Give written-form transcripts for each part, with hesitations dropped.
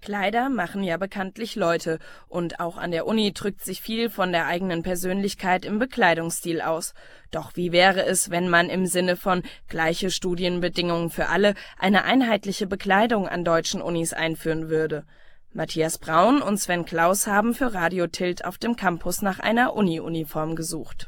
Kleider machen ja bekanntlich Leute und auch an der Uni drückt sich viel von der eigenen Persönlichkeit im Bekleidungsstil aus. Doch wie wäre es, wenn man im Sinne von gleiche Studienbedingungen für alle eine einheitliche Bekleidung an deutschen Unis einführen würde? Matthias Braun und Sven Klaus haben für Radio Tilt auf dem Campus nach einer Uni-Uniform gesucht.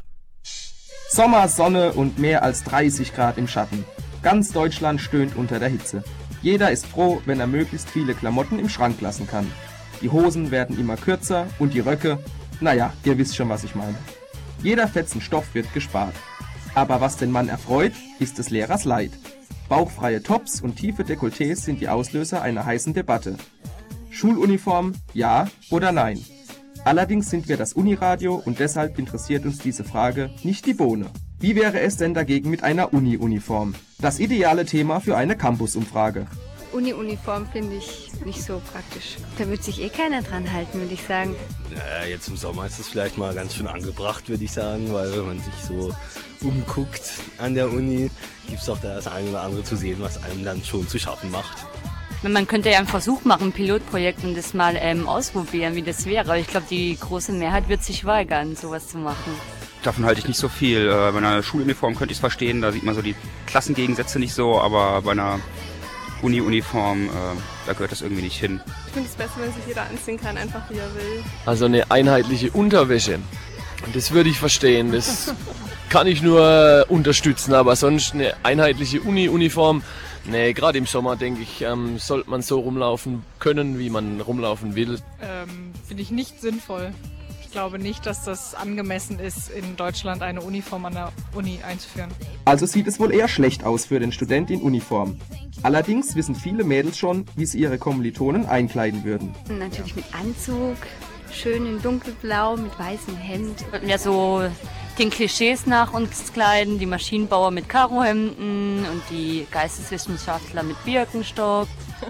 Sommer, Sonne und mehr als 30 Grad im Schatten. Ganz Deutschland stöhnt unter der Hitze. Jeder ist froh, wenn er möglichst viele Klamotten im Schrank lassen kann. Die Hosen werden immer kürzer und die Röcke, naja, ihr wisst schon, was ich meine. Jeder Fetzen Stoff wird gespart. Aber was den Mann erfreut, ist des Lehrers Leid. Bauchfreie Tops und tiefe Dekolletés sind die Auslöser einer heißen Debatte. Schuluniform, ja oder nein? Allerdings sind wir das Uniradio und deshalb interessiert uns diese Frage nicht die Bohne. Wie wäre es denn dagegen mit einer Uni-Uniform? Das ideale Thema für eine Campus-Umfrage. Uni-Uniform finde ich nicht so praktisch. Da wird sich keiner dran halten, würde ich sagen. Naja, jetzt im Sommer ist es vielleicht mal ganz schön angebracht, würde ich sagen, weil wenn man sich so umguckt an der Uni, gibt es auch da das eine oder andere zu sehen, was einem dann schon zu schaffen macht. Man könnte ja einen Versuch machen, ein Pilotprojekt und das mal ausprobieren, wie das wäre. Ich glaube, die große Mehrheit wird sich weigern, sowas zu machen. Davon halte ich nicht so viel. Bei einer Schuluniform könnte ich es verstehen, da sieht man so die Klassengegensätze nicht so, aber bei einer Uni-Uniform, da gehört das irgendwie nicht hin. Ich finde es besser, wenn sich jeder anziehen kann, einfach wie er will. Also eine einheitliche Unterwäsche, das würde ich verstehen, das kann ich nur unterstützen, aber sonst eine einheitliche Uni-Uniform, nee, gerade im Sommer, denke ich, sollte man so rumlaufen können, wie man rumlaufen will. Finde ich nicht sinnvoll. Ich glaube nicht, dass das angemessen ist, in Deutschland eine Uniform an der Uni einzuführen. Also sieht es wohl eher schlecht aus für den Student in Uniform. Allerdings wissen viele Mädels schon, wie sie ihre Kommilitonen einkleiden würden. Natürlich mit Anzug, schön in dunkelblau, mit weißem Hemd. Wollten wir so den Klischees nach uns kleiden, die Maschinenbauer mit Karohemden und die Geisteswissenschaftler mit Birkenstock.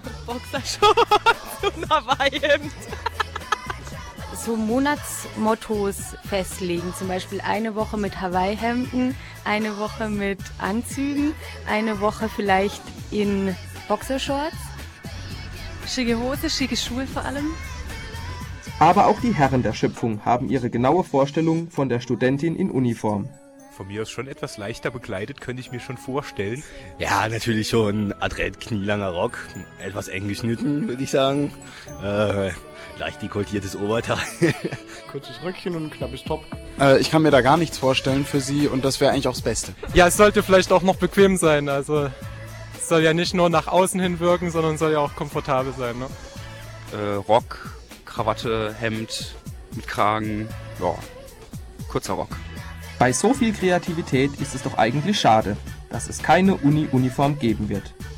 Boxershorts und Hawaii-Hemd. So Monatsmottos festlegen, zum Beispiel eine Woche mit Hawaii-Hemden, eine Woche mit Anzügen, eine Woche vielleicht in Boxershorts. Schicke Hose, schicke Schuhe vor allem. Aber auch die Herren der Schöpfung haben ihre genaue Vorstellung von der Studentin in Uniform. Von mir aus schon etwas leichter bekleidet, könnte ich mir schon vorstellen. Ja, natürlich schon adrett knielanger Rock, etwas eng geschnitten, würde ich sagen. Leicht dekolletiertes Oberteil. Kurzes Röckchen und ein knappes Top. Ich kann mir da gar nichts vorstellen für sie und das wäre eigentlich auch das Beste. Ja, es sollte vielleicht auch noch bequem sein. Also es soll ja nicht nur nach außen hin wirken, sondern soll ja auch komfortabel sein. Ne? Rock, Krawatte, Hemd mit Kragen, ja, kurzer Rock. Bei so viel Kreativität ist es doch eigentlich schade, dass es keine Uni-Uniform geben wird.